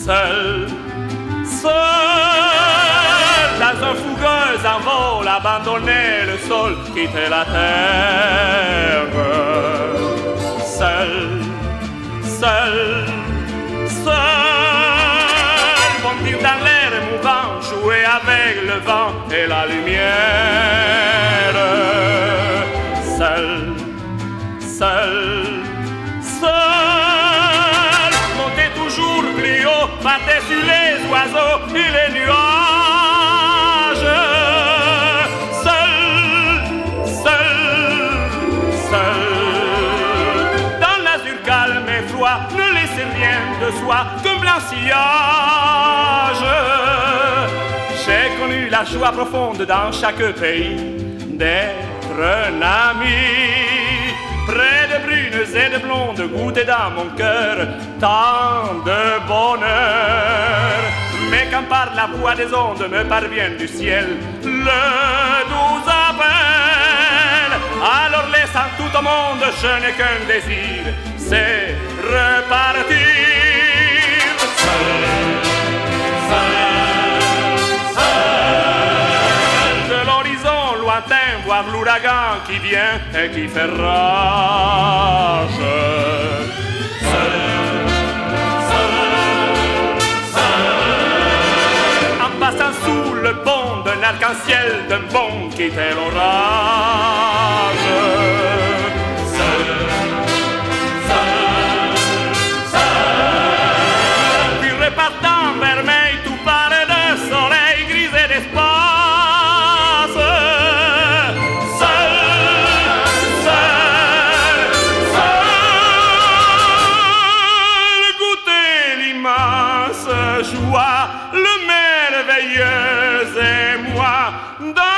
seul, seul, dans un fougueux envol, abandonné le sol, quitter la terre. Seul, seul, seul, bondir dans l'air émouvant, jouer avec le vent et la lumière. Seul, seul, seul, monter toujours plus haut, par-dessus les oiseaux et les nuages. Seul, seul, seul, dans l'azur calme et froid, ne laissez rien de soi qu'un blanc sillage. J'ai connu la joie profonde dans chaque pays d'être un ami. Près de brunes et de blondes, goûter dans mon cœur tant de bonheur. Mais quand par la voix des ondes me parvient du ciel le doux appel, alors laissant tout au monde, je n'ai qu'un désir, c'est repartir. Seul, seul, seul, de l'horizon lointain, voir l'ouragan qui vient et qui fait rage. Seul, seul, seul, en passant sous le pont d'un arc-en-ciel d'un pont qui était l'orage. Seul, seul, seul, puis repartant vermeil, tout paré de soleil gris et d'espace. Joie, le merveilleux émoi.